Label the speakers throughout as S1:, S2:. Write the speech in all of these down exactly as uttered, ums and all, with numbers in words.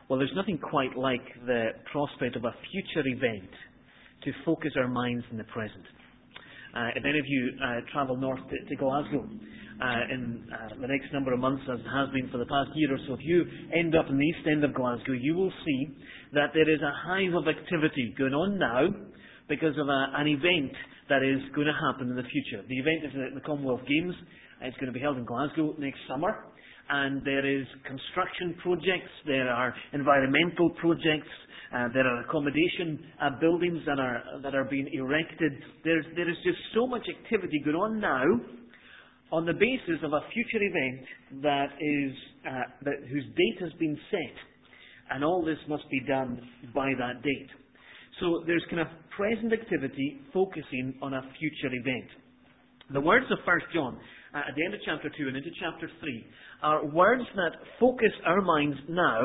S1: Well, there's nothing quite like the prospect of a future event to focus our minds in the present. Uh, if any of you uh, travel north to, to Glasgow uh, in uh, the next number of months, as it has been for the past year or so, if you end up in the east end of Glasgow, you will see that there is a hive of activity going on now because of a, an event that is going to happen in the future. The event is the, the Commonwealth Games. It's going to be held in Glasgow next summer. And there is construction projects, there are environmental projects, uh, there are accommodation uh, buildings that are that are being erected. There's, there is just so much activity going on now on the basis of a future event that is uh, that, whose date has been set. And all this must be done by that date. So there's kind of present activity focusing on a future event. The words of First John, uh, at the end of chapter two and into chapter three, are words that focus our minds now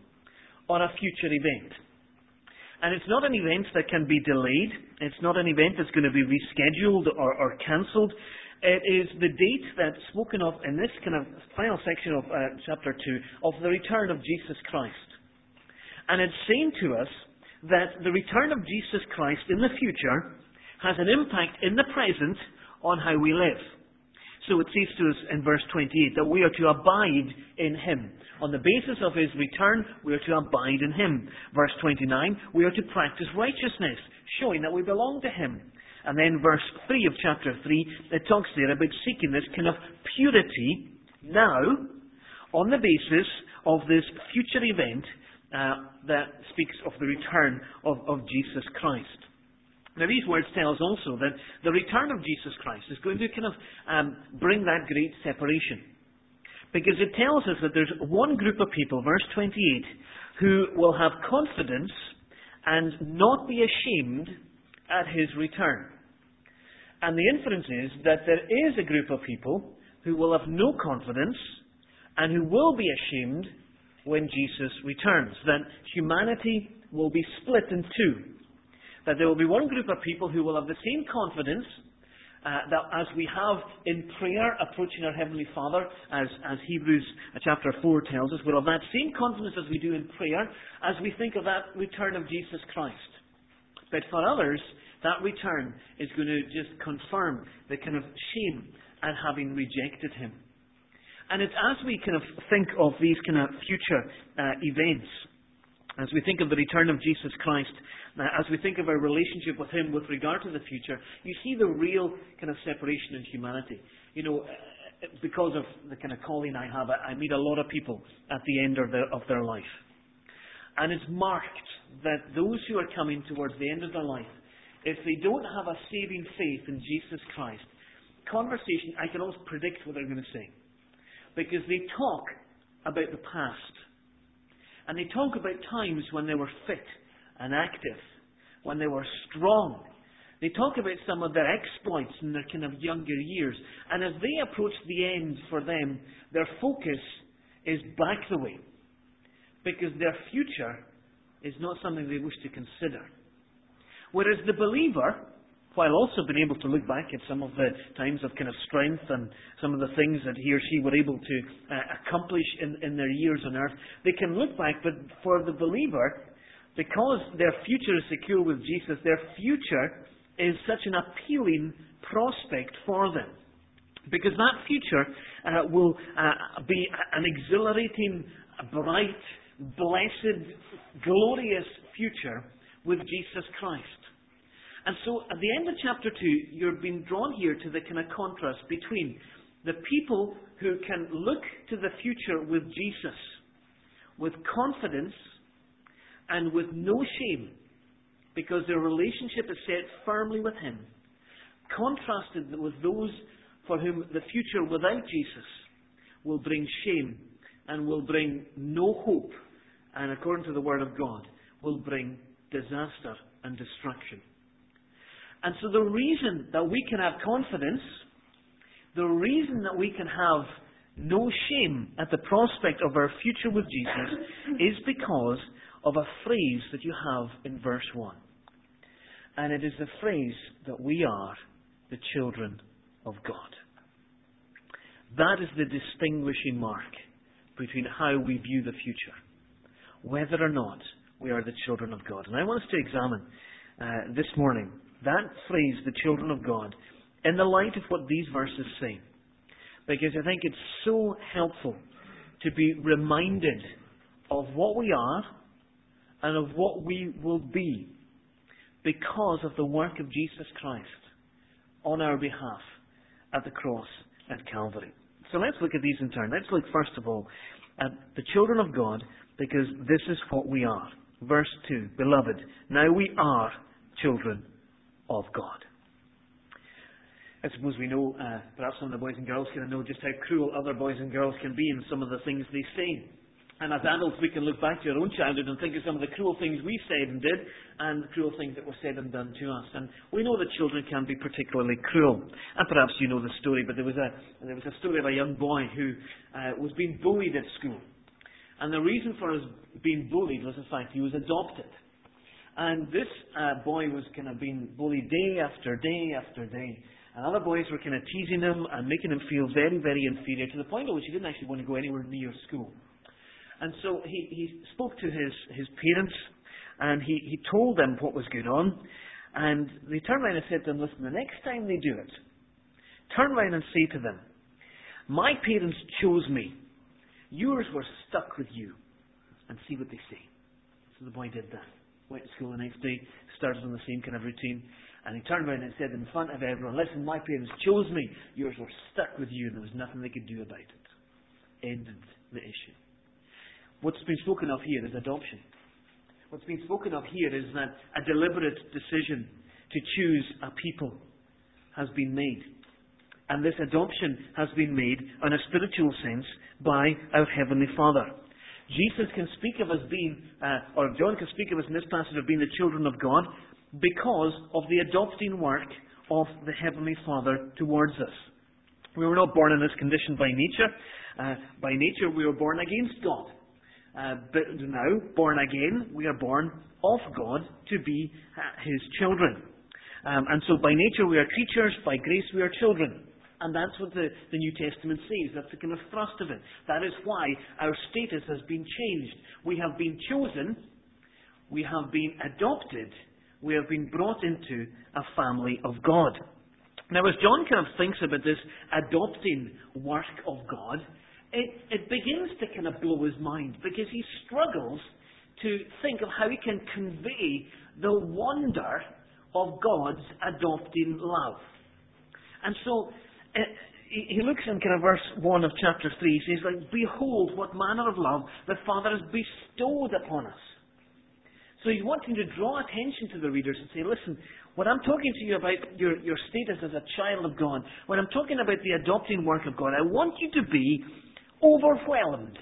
S1: on a future event. And it's not an event that can be delayed. It's not an event that's going to be rescheduled or, or cancelled. It is the date that's spoken of in this kind of final section of uh, chapter two of the return of Jesus Christ. And it's saying to us that the return of Jesus Christ in the future has an impact in the present on how we live. So it says to us in verse twenty-eight that we are to abide in Him. On the basis of His return, we are to abide in Him. Verse twenty-nine, we are to practice righteousness, showing that we belong to Him. And then verse three of chapter three, it talks there about seeking this kind of purity now on the basis of this future event uh, that speaks of the return of, of Jesus Christ. Now, these words tell us also that the return of Jesus Christ is going to kind of um, bring that great separation. Because it tells us that there's one group of people, verse twenty-eight, who will have confidence and not be ashamed at His return. And the inference is that there is a group of people who will have no confidence and who will be ashamed when Jesus returns. That humanity will be split in two. That there will be one group of people who will have the same confidence uh, that as we have in prayer approaching our Heavenly Father, as, as Hebrews chapter four tells us, we'll have that same confidence as we do in prayer as we think of that return of Jesus Christ. But for others, that return is going to just confirm the kind of shame at having rejected Him. And it's as we kind of think of these kind of future uh, events, as we think of the return of Jesus Christ, uh, as we think of our relationship with Him with regard to the future, you see the real kind of separation in humanity. You know, uh, because of the kind of calling I have, I meet a lot of people at the end of their, of their life. And it's marked that those who are coming towards the end of their life, if they don't have a saving faith in Jesus Christ, conversation, I can almost predict what they're going to say. Because they talk about the past. And they talk about times when they were fit and active, when they were strong. They talk about some of their exploits in their kind of younger years. And as they approach the end for them, their focus is back the way. Because their future is not something they wish to consider. Whereas the believer, while also being able to look back at some of the times of kind of strength and some of the things that he or she were able to uh, accomplish in, in their years on earth, they can look back, but for the believer, because their future is secure with Jesus, their future is such an appealing prospect for them. Because that future uh, will uh, be an exhilarating, bright, blessed, glorious future with Jesus Christ. And so at the end of chapter two, you're being drawn here to the kind of contrast between the people who can look to the future with Jesus, with confidence and with no shame, because their relationship is set firmly with Him, contrasted with those for whom the future without Jesus will bring shame and will bring no hope, and according to the Word of God, will bring disaster and destruction. And so the reason that we can have confidence, the reason that we can have no shame at the prospect of our future with Jesus is because of a phrase that you have in verse one. And it is the phrase that we are the children of God. That is the distinguishing mark between how we view the future. whether or not we are the children of God. And I want us to examine uh, this morning that phrase, the children of God, in the light of what these verses say. Because I think it's so helpful to be reminded of what we are and of what we will be because of the work of Jesus Christ on our behalf at the cross at Calvary. So let's look at these in turn. Let's look first of all at the children of God, because this is what we are. Verse two, Beloved, now we are children of God. I suppose we know, uh, perhaps some of the boys and girls here know just how cruel other boys and girls can be in some of the things they say. And as adults, we can look back to our own childhood and think of some of the cruel things we said and did, and the cruel things that were said and done to us. And we know that children can be particularly cruel. And perhaps you know the story, but there was a there was a story of a young boy who uh, was being bullied at school. And the reason for his being bullied was the fact he was adopted. And this uh, boy was kind of being bullied day after day after day. And other boys were kind of teasing him and making him feel very, very inferior, to the point at which he didn't actually want to go anywhere near school. And so he, he spoke to his, his parents, and he, he told them what was going on. And they turned around and said to them, listen, the next time they do it, turn around and say to them, my parents chose me. Yours were stuck with you. And see what they say. So the boy did that. Went to school the next day, started on the same kind of routine. And he turned around and said in front of everyone, listen, my parents chose me. Yours were stuck with you, and there was nothing they could do about it. Ended the issue. What's been spoken of here is adoption. What's been spoken of here is that a deliberate decision to choose a people has been made. And this adoption has been made in a spiritual sense by our Heavenly Father. Jesus can speak of us being, uh, or John can speak of us in this passage of being the children of God because of the adopting work of the Heavenly Father towards us. We were not born in this condition by nature. Uh, by nature, we were born against God. Uh, but now, born again, we are born of God to be uh, His children. Um, and so by nature we are creatures, by grace we are children. And that's what the, the New Testament says. That's the kind of thrust of it. That is why our status has been changed. We have been chosen, we have been adopted, we have been brought into a family of God. Now as John kind of thinks about this adopting work of God, It, it begins to kind of blow his mind, because he struggles to think of how he can convey the wonder of God's adopting love. And so uh, he, he looks in kind of verse one of chapter three. He says, like, behold what manner of love the Father has bestowed upon us. So he's wanting to draw attention to the readers and say, listen, when I'm talking to you about your, your status as a child of God, when I'm talking about the adopting work of God, I want you to be overwhelmed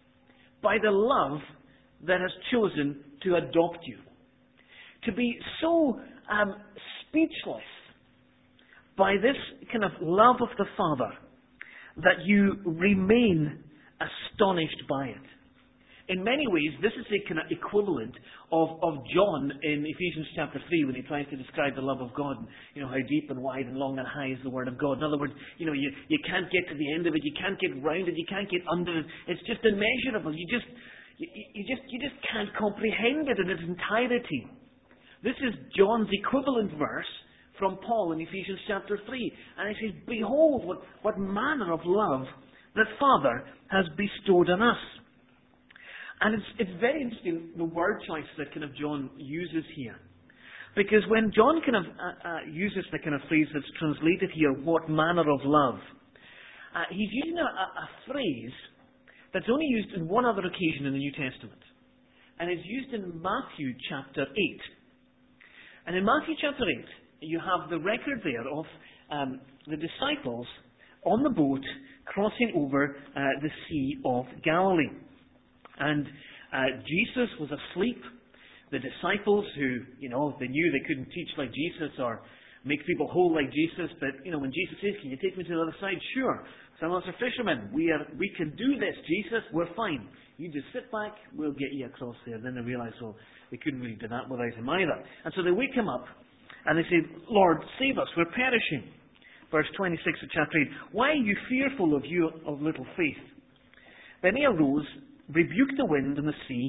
S1: by the love that has chosen to adopt you. To be so um, speechless by this kind of love of the Father that you remain astonished by it. In many ways, this is a kind of equivalent of, of John in Ephesians chapter three, when he tries to describe the love of God, and, you know, how deep and wide and long and high is the Word of God. In other words, you know, you, you can't get to the end of it, you can't get round it, you can't get under it. It's just immeasurable. You just, you, you just, you just can't comprehend it in its entirety. This is John's equivalent verse from Paul in Ephesians chapter three. And he says, behold, what, what manner of love the Father has bestowed on us. And it's, it's very interesting, the word choice that kind of John uses here. Because when John kind of uh, uh, uses the kind of phrase that's translated here, what manner of love, uh, he's using a, a, a phrase that's only used in one other occasion in the New Testament. And it's used in Matthew chapter eight. And in Matthew chapter eight, you have the record there of um, the disciples on the boat crossing over uh, the Sea of Galilee. And uh, Jesus was asleep. The disciples who, you know, they knew they couldn't teach like Jesus or make people whole like Jesus, but, you know, when Jesus says, can you take me to the other side? Sure. Some of us are fishermen. We are, we can do this, Jesus. We're fine. You just sit back. We'll get you across there. Then they realize, well, they couldn't really do that without him either. And so they wake him up and they say, Lord, save us. We're perishing. Verse twenty-six of chapter eight. Why are you fearful of you of little faith? Then he arose, rebuked the wind and the sea,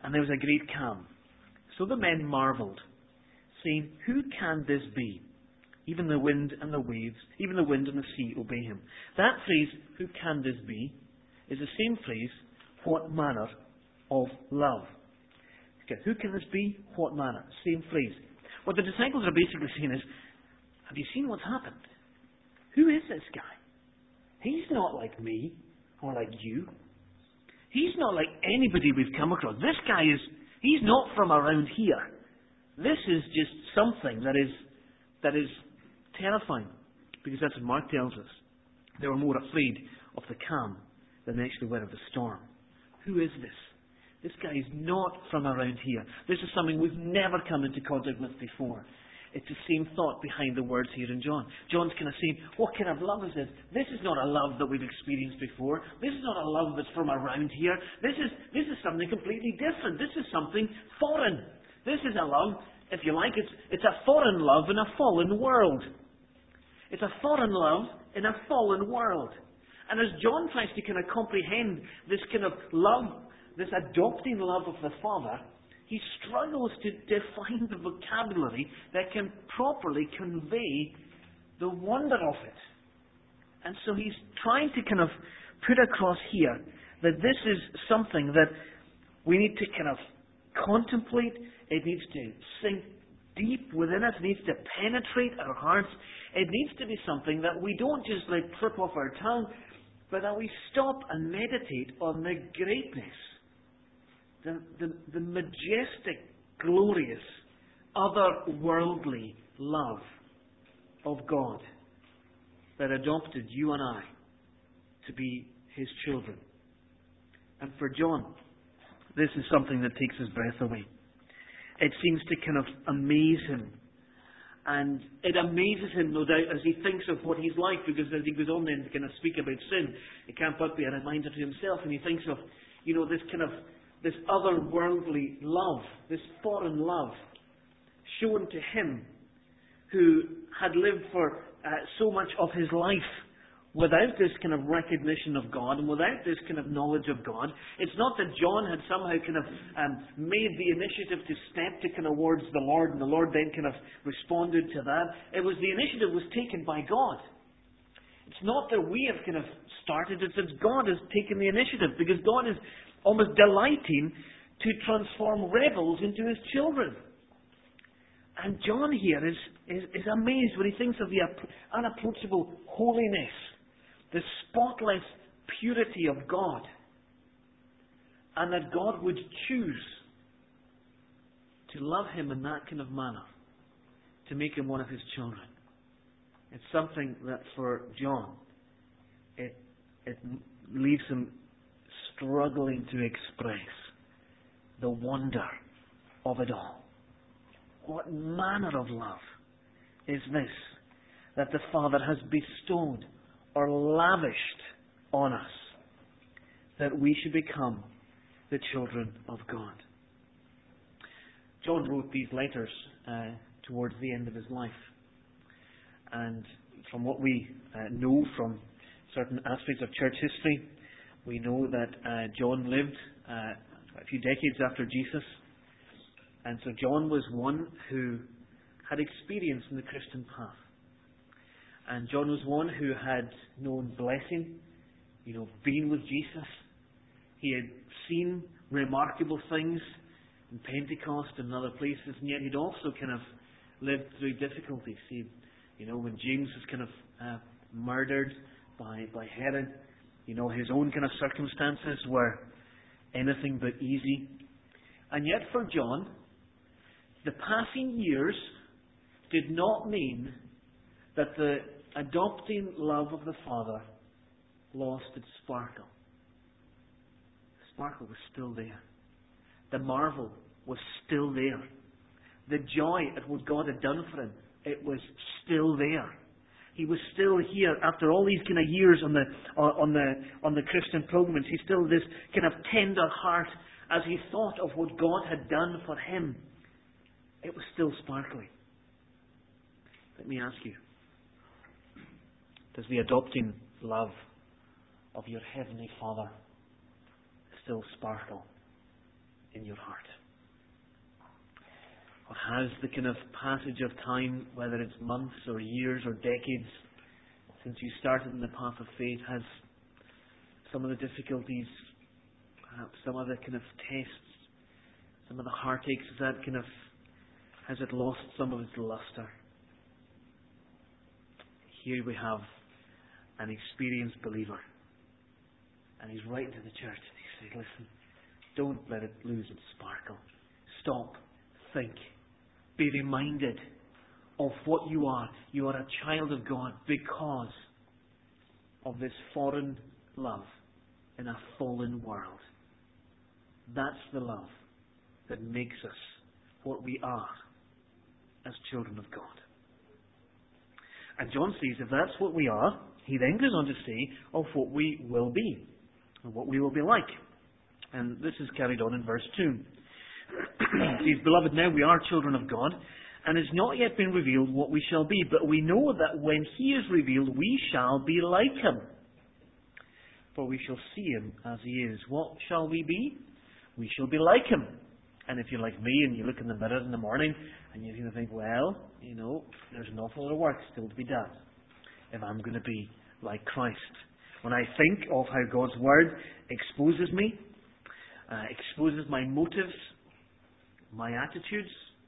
S1: and there was a great calm. So the men marveled, saying, Who can this be? Even the wind and the waves, even the wind and the sea obey him. That phrase, who can this be, is the same phrase, what manner of love. Okay, who can this be? What manner? Same phrase. What the disciples are basically saying is, have you seen what's happened? Who is this guy? He's not like me or like you. He's not like anybody we've come across. This guy is, he's not from around here. This is just something that is, that is terrifying. Because that's what Mark tells us. They were more afraid of the calm than they actually were of the storm. Who is this? This guy is not from around here. This is something we've never come into contact with before. It's the same thought behind the words here in John. John's kind of saying, what kind of love is this? This is not a love that we've experienced before. This is not a love that's from around here. This is, this is something completely different. This is something foreign. This is a love, if you like, it's, it's a foreign love in a fallen world. It's a foreign love in a fallen world. And as John tries to kind of comprehend this kind of love, this adopting love of the Father, he struggles to define the vocabulary that can properly convey the wonder of it. And so he's trying to kind of put across here that this is something that we need to kind of contemplate. It needs to sink deep within us. It needs to penetrate our hearts. It needs to be something that we don't just let trip off our tongue, but that we stop and meditate on the greatness, The, the, the majestic, glorious, otherworldly love of God that adopted you and I to be His children. And for John, this is something that takes his breath away. It seems to kind of amaze him. And it amazes him, no doubt, as he thinks of what he's like, because as he goes on then to kind of speak about sin, it can't but be a reminder to himself, and he thinks of, you know, this kind of this otherworldly love, this foreign love, shown to him who had lived for uh, so much of his life without this kind of recognition of God and without this kind of knowledge of God. It's not that John had somehow kind of um, made the initiative to step to kind of towards the Lord, and the Lord then kind of responded to that. It was the initiative was taken by God. It's not that we have kind of started it, it's God has taken the initiative, because God is almost delighting to transform rebels into His children. And John here is, is, is amazed when he thinks of the unapproachable holiness, the spotless purity of God, and that God would choose to love him in that kind of manner, to make him one of His children. It's something that for John, it, it leaves him struggling to express the wonder of it all. What manner of love is this that the Father has bestowed or lavished on us, that we should become the children of God? John wrote these letters uh, towards the end of his life. And from what we uh, know from certain aspects of church history, we know that uh, John lived uh, a few decades after Jesus. And so John was one who had experience in the Christian path. And John was one who had known blessing, you know, been with Jesus. He had seen remarkable things in Pentecost and other places, and yet he'd also kind of lived through difficulties. He, you know, when James was kind of uh, murdered by, by Herod, you know, his own kind of circumstances were anything but easy. And yet for John, the passing years did not mean that the adopting love of the Father lost its sparkle. The sparkle was still there. The marvel was still there. The joy at what God had done for him, it was still there. He was still here after all these kind of years on the on the on the Christian pilgrimage. He still this kind of tender heart as he thought of what God had done for him. It was still sparkling. Let me ask you, does the adopting love of your Heavenly Father still sparkle in your heart? Or has the kind of passage of time, whether it's months or years or decades, since you started in the path of faith, has some of the difficulties, perhaps some of the kind of tests, some of the heartaches, has that kind of, has it lost some of its luster? Here we have an experienced believer, and he's writing to the church, and he says, listen, don't let it lose its sparkle. Stop, think, be reminded of what you are. You are a child of God because of this foreign love in a fallen world. That's the love that makes us what we are as children of God. And John says if that's what we are, he then goes on to say of what we will be, and what we will be like. And this is carried on in verse two. He says, beloved, now we are children of God, and it's not yet been revealed what we shall be, but we know that when he is revealed, we shall be like him. For we shall see him as he is. What shall we be? We shall be like him. And if you're like me and you look in the mirror in the morning and you think, well, you know, there's an awful lot of work still to be done if I'm going to be like Christ. When I think of how God's Word exposes me, uh, exposes my motives, my attitudes,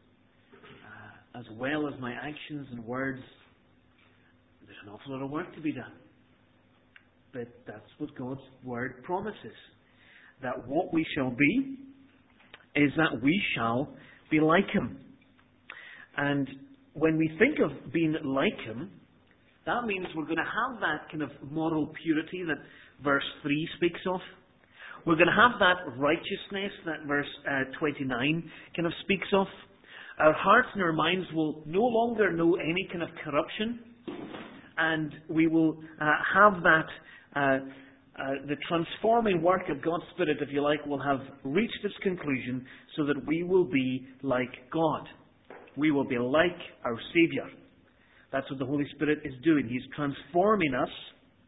S1: uh, as well as my actions and words, there's an awful lot of work to be done. But that's what God's Word promises. That what we shall be is that we shall be like him. And when we think of being like him, that means we're going to have that kind of moral purity that verse three speaks of. We're going to have that righteousness that verse uh, twenty-nine kind of speaks of. Our hearts and our minds will no longer know any kind of corruption. And we will uh, have that uh, Uh, the transforming work of God's Spirit, if you like, will have reached its conclusion so that we will be like God. We will be like our Saviour. That's what the Holy Spirit is doing. He's transforming us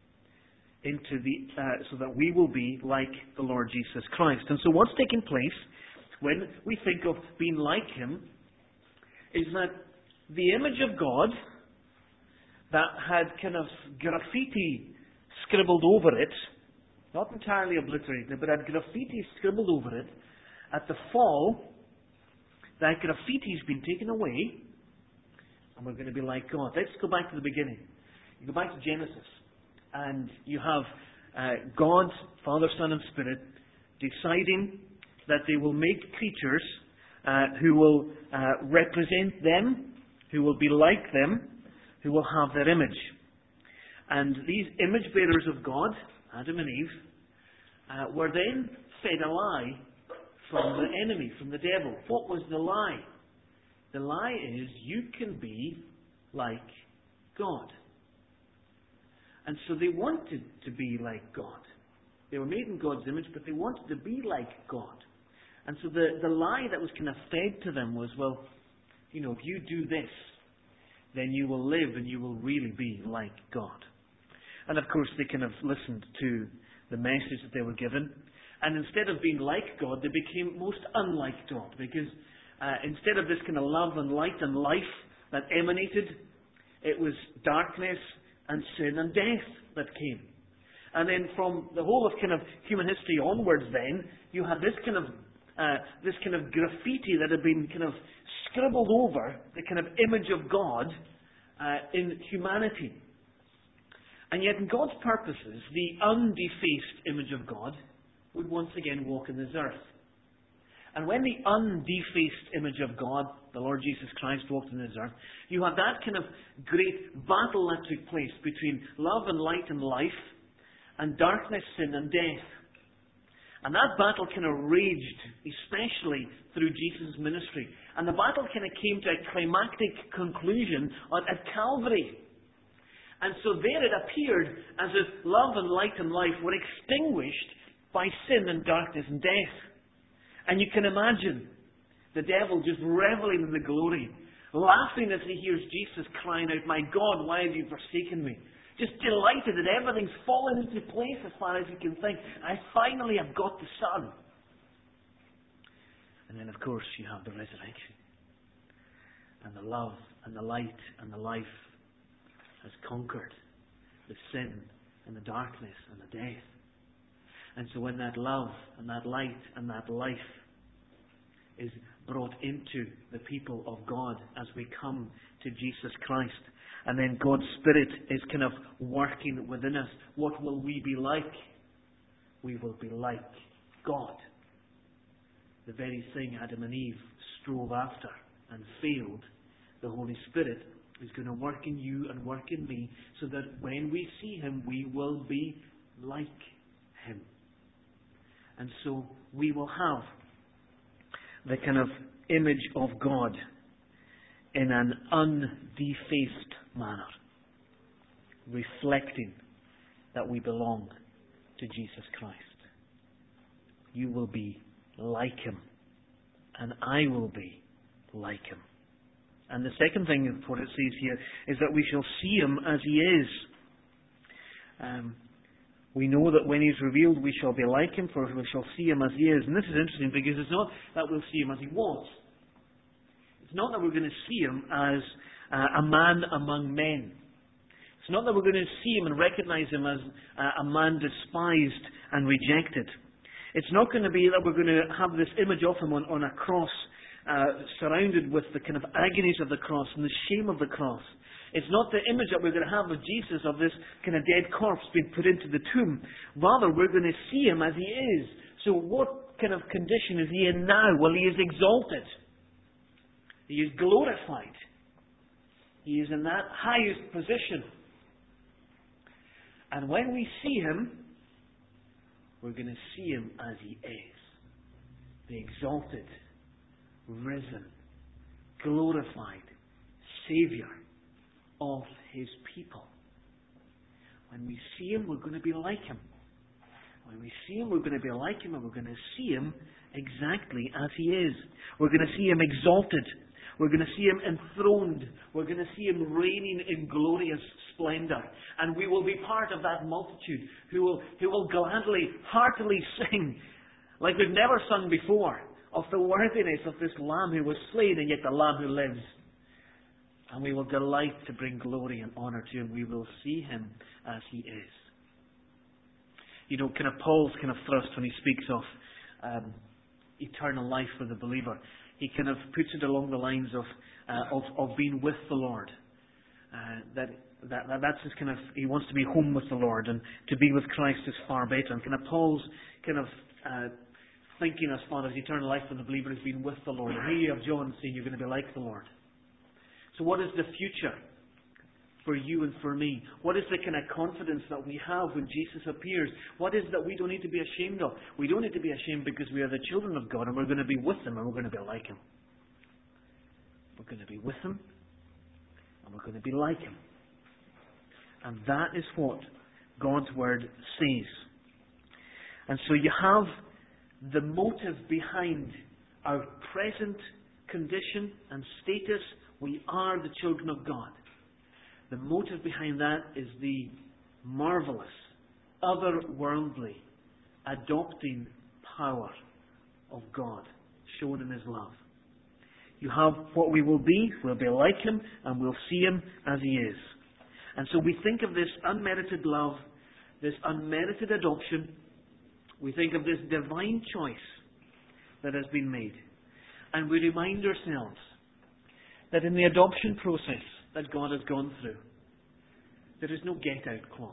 S1: into the uh, so that we will be like the Lord Jesus Christ. And so what's taking place when we think of being like Him is that the image of God that had kind of graffiti scribbled over it, not entirely obliterated, but had graffiti scribbled over it, at the fall, that graffiti's been taken away, and we're going to be like God. Let's go back to the beginning. You go back to Genesis, and you have uh, God, Father, Son, and Spirit deciding that they will make creatures uh, who will uh, represent them, who will be like them, who will have their image. And these image bearers of God, Adam and Eve, uh, were then fed a lie from the enemy, from the devil. What was the lie? The lie is you can be like God. And so they wanted to be like God. They were made in God's image, but they wanted to be like God. And so the, the lie that was kind of fed to them was, well, you know, if you do this, then you will live and you will really be like God. And of course, they kind of listened to the message that they were given. And instead of being like God, they became most unlike God. Because uh, instead of this kind of love and light and life that emanated, it was darkness and sin and death that came. And then from the whole of kind of human history onwards then, you had this kind of uh, this kind of graffiti that had been kind of scribbled over the kind of image of God uh, in humanity. And yet in God's purposes, the undefaced image of God would once again walk in this earth. And when the undefaced image of God, the Lord Jesus Christ, walked in this earth, you had that kind of great battle that took place between love and light and life, and darkness, sin and death. And that battle kind of raged, especially through Jesus' ministry. And the battle kind of came to a climactic conclusion at Calvary. And so there it appeared as if love and light and life were extinguished by sin and darkness and death. And you can imagine the devil just reveling in the glory, laughing as he hears Jesus crying out, "My God, why have you forsaken me?" Just delighted that everything's fallen into place as far as he can think. I finally have got the Son. And then, of course, you have the resurrection. And the love and the light and the life has conquered the sin and the darkness and the death. And so when that love and that light and that life is brought into the people of God as we come to Jesus Christ, and then God's Spirit is kind of working within us, what will we be like? We will be like God. The very thing Adam and Eve strove after and failed, the Holy Spirit is going to work in you and work in me so that when we see Him, we will be like Him. And so we will have the kind of image of God in an undefaced manner, reflecting that we belong to Jesus Christ. You will be like Him, and I will be like Him. And the second thing of what it says here is that we shall see Him as He is. Um, we know that when He's revealed, we shall be like Him, for we shall see Him as He is. And this is interesting because it's not that we'll see Him as He was. It's not that we're going to see Him as uh, a man among men. It's not that we're going to see Him and recognize Him as uh, a man despised and rejected. It's not going to be that we're going to have this image of Him on, on a cross, uh, surrounded with the kind of agonies of the cross and the shame of the cross. It's not the image that we're going to have of Jesus, of this kind of dead corpse being put into the tomb. Rather, we're going to see Him as He is. So what kind of condition is He in now? Well, He is exalted. He is glorified. He is in that highest position. And when we see Him, we're going to see Him as He is. The exalted, risen, glorified Saviour of His people. When we see Him, we're going to be like Him. When we see Him, we're going to be like Him, and we're going to see Him exactly as He is. We're going to see Him exalted. We're going to see Him enthroned. We're going to see Him reigning in glorious splendour. And we will be part of that multitude who will, who will gladly, heartily sing, like we've never sung before, of the worthiness of this Lamb who was slain and yet the Lamb who lives. And we will delight to bring glory and honour to Him. We will see Him as He is. You know, kind of Paul's kind of thrust when he speaks of um, eternal life for the believer, he kind of puts it along the lines of uh, of, of being with the Lord. Uh, that, that that that's his kind of, he wants to be home with the Lord, and to be with Christ is far better. And kind of Paul's kind of uh, thinking as far as eternal life for the believer is being with the Lord. And here you have John saying you're going to be like the Lord. So what is the future for you and for me? What is the kind of confidence that we have when Jesus appears? What is that we don't need to be ashamed of? We don't need to be ashamed because we are the children of God, and we're going to be with Him, and we're going to be like Him. We're going to be with Him, and we're going to be like Him. And that is what God's Word says. And so you have the motive behind our present condition and status. We are the children of God. The motive behind that is the marvellous, otherworldly, adopting power of God shown in His love. You have what we will be. We'll be like Him, and we'll see Him as He is. And so we think of this unmerited love, this unmerited adoption. We think of this divine choice that has been made. And we remind ourselves that in the adoption process that God has gone through, there is no get-out clause.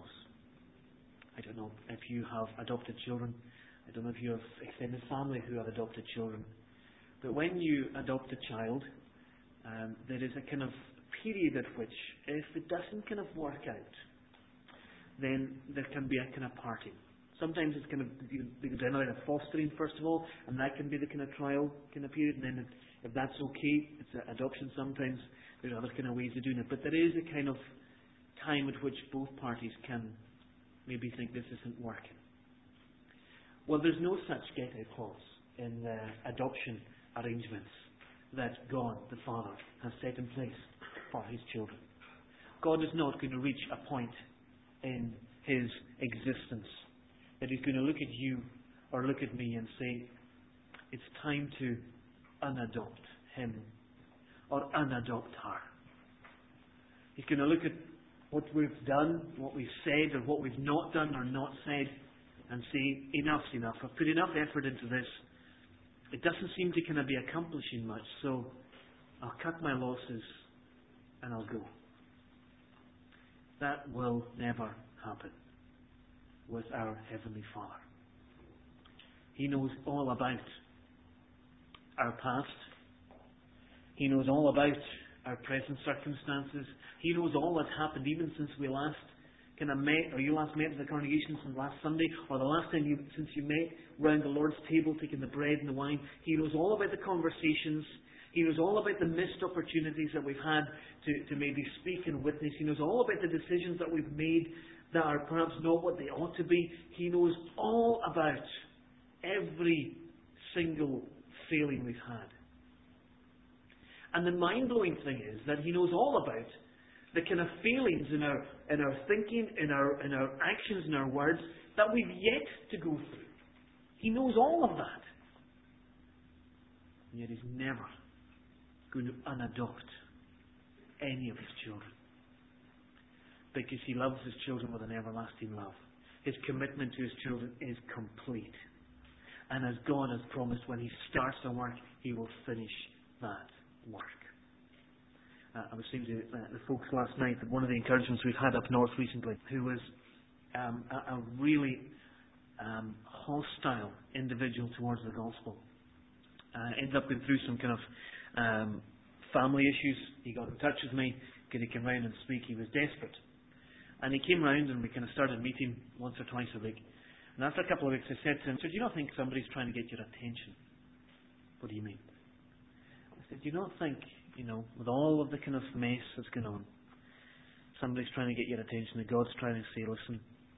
S1: I don't know if you have adopted children. I don't know if you have extended family who have adopted children. But when you adopt a child, um, there is a kind of period at which, if it doesn't kind of work out, then there can be a kind of parting. Sometimes it's kind of, they go down a fostering first of all, and that can be the kind of trial kind of period, and then if that's okay, it's an adoption. Sometimes there's other kind of ways of doing it. But there is a kind of time at which both parties can maybe think this isn't working. Well, there's no such get-out clause in the adoption arrangements that God, the Father, has set in place for His children. God is not going to reach a point in His existence that He's going to look at you or look at me and say, it's time to unadopt him or unadopt her. He's going to look at what we've done, what we've said, or what we've not done or not said, and say, enough's enough. I've put enough effort into this. It doesn't seem to kind of be accomplishing much, so I'll cut my losses and I'll go. That will never happen with our Heavenly Father. He knows all about our past. He knows all about our present circumstances. He knows all that's happened even since we last kind of met, or you last met at the congregation since last Sunday, or the last time you, since you met round the Lord's table taking the bread and the wine. He knows all about the conversations. He knows all about the missed opportunities that we've had to, to maybe speak and witness. He knows all about the decisions that we've made that are perhaps not what they ought to be. He knows all about every single failing we've had. And the mind-blowing thing is that He knows all about the kind of failings in our in our thinking, in our in our actions, in our words that we've yet to go through. He knows all of that. And yet He's never going to unadopt any of His children. Because He loves His children with an everlasting love. His commitment to His children is complete. And as God has promised, when He starts a work, He will finish that work. Uh, I was saying to uh, the folks last night that one of the encouragements we've had up north recently, who was um, a, a really um, hostile individual towards the gospel, uh, ended up going through some kind of um, family issues. He got in touch with me, could he come round and speak? He was desperate. And he came round and we kind of started meeting once or twice a week. And after a couple of weeks I said to him, so do you not think somebody's trying to get your attention? What do you mean? I said, do you not think, you know, with all of the kind of mess that's going on, somebody's trying to get your attention, that God's trying to say, listen,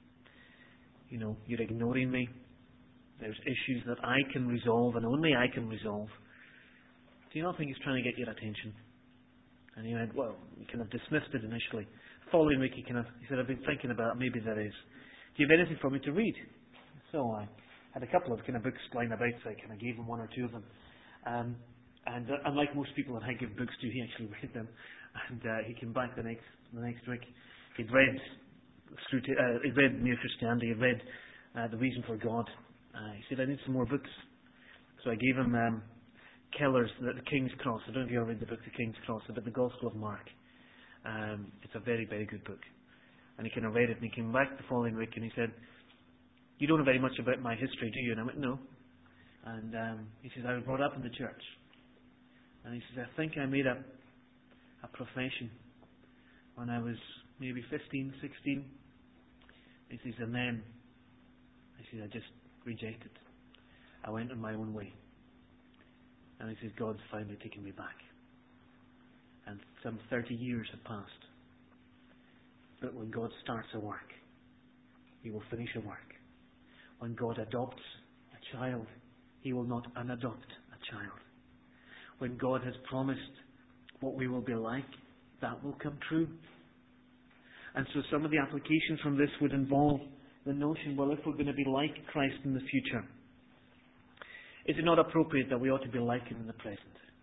S1: you know, you're ignoring me. There's issues that I can resolve and only I can resolve. Do you not think He's trying to get your attention? And he went, well, he kind of dismissed it initially. The following week he kind of, he said, I've been thinking about it, maybe there is. Do you have anything for me to read? So I had a couple of kind of books lying about, so I kind of gave him one or two of them. Um, and uh, unlike most people that I give books to, he actually read them. And uh, he came back the next the next week. He'd read through to, uh, he'd read Mere Christianity, he'd read uh, The Reason for God. Uh, he said, I need some more books. So I gave him um, Keller's The, the King's Cross. I don't know if you ever read the book The King's Cross, about the Gospel of Mark. Um, it's a very, very good book. And he kind of read it, and he came back the following week and he said, you don't know very much about my history, do you? And I went, no. And um, he says, I was brought up in the church. And he says, I think I made a, a profession when I was maybe fifteen, sixteen. He says, and then, he says, I just rejected. I went on my own way. And he says, God's finally taken me back. And some thirty years have passed. But when God starts a work, He will finish a work. When God adopts a child, He will not unadopt a child. When God has promised what we will be like, that will come true. And so some of the applications from this would involve the notion, well, if we're going to be like Christ in the future, is it not appropriate that we ought to be like Him in the present?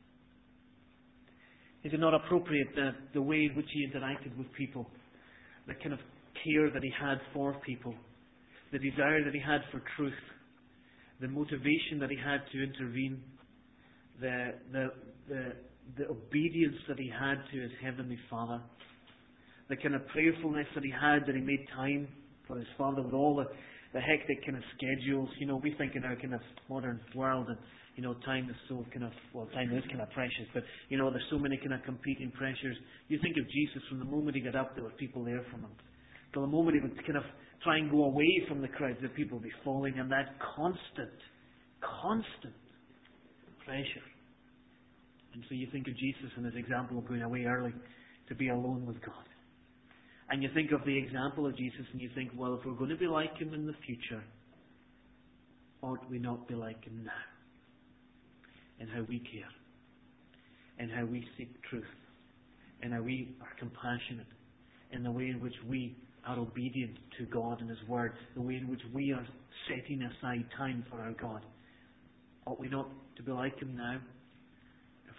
S1: Is it not appropriate that the way in which He interacted with people, the kind of care that He had for people, the desire that He had for truth, the motivation that He had to intervene, the, the, the, the obedience that He had to His Heavenly Father, the kind of prayerfulness that He had, that He made time for His Father with all the, the hectic kind of schedules. You know, we think in our kind of modern world that, you know, time is so kind of, well, time is kind of precious, but, you know, there's so many kind of competing pressures. You think of Jesus, from the moment He got up, there were people there for Him. Till the moment He would kind of try and go away from the crowd, the people would be falling, and that constant, constant pressure. And so you think of Jesus and His example of going away early to be alone with God. And you think of the example of Jesus and you think, well, if we're going to be like Him in the future, ought we not be like Him now? In how we care, in how we seek truth, in how we are compassionate, in the way in which we are obedient to God and His Word, the way in which we are setting aside time for our God. Ought we not to be like Him now?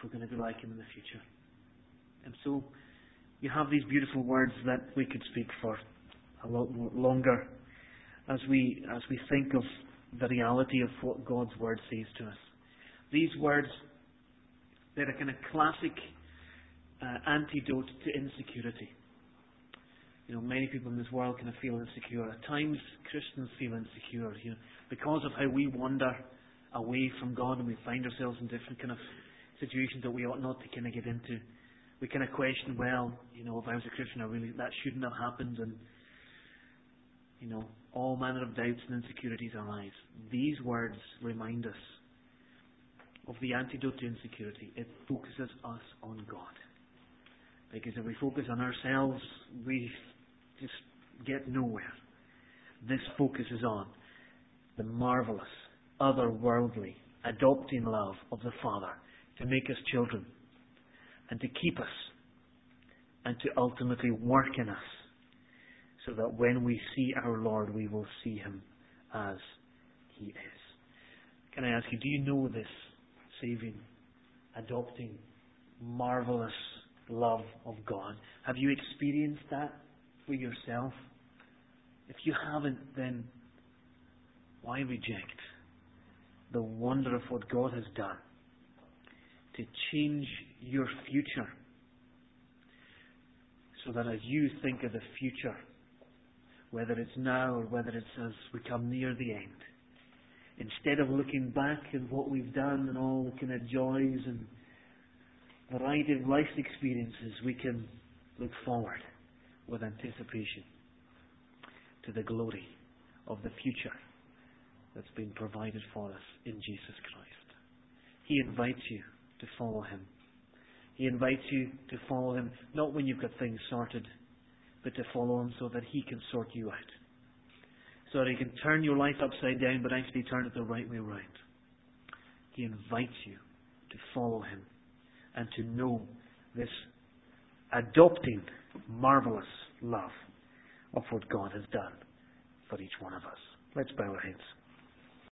S1: we're going to be like Him in the future. And so, you have these beautiful words that we could speak for a lot more, longer as we as we think of the reality of what God's Word says to us. These words, they're a kind of classic uh, antidote to insecurity. You know, many people in this world kind of feel insecure. At times, Christians feel insecure, you know, because of how we wander away from God and we find ourselves in different kind of situations that we ought not to kind of get into. We kind of question, well, you know, if I was a Christian, I really that shouldn't have happened, and you know, all manner of doubts and insecurities arise. These words remind us of the antidote to insecurity. It focuses us on God. Because if we focus on ourselves, we just get nowhere. This focuses on the marvelous, otherworldly, adopting love of the Father to make us children and to keep us and to ultimately work in us so that when we see our Lord, we will see Him as He is. Can I ask you, do you know this saving, adopting, marvelous love of God? Have you experienced that for yourself? If you haven't, then why reject the wonder of what God has done to change your future so that as you think of the future, whether it's now or whether it's as we come near the end, instead of looking back at what we've done and all the kind of joys and variety of life experiences, we can look forward with anticipation to the glory of the future that's been provided for us in Jesus Christ. He invites you to follow Him. He invites you to follow Him, not when you've got things sorted, but to follow Him so that He can sort you out. So that He can turn your life upside down, but actually turn it the right way around. He invites you to follow Him and to know this adopting, marvelous love of what God has done for each one of us. Let's bow our heads.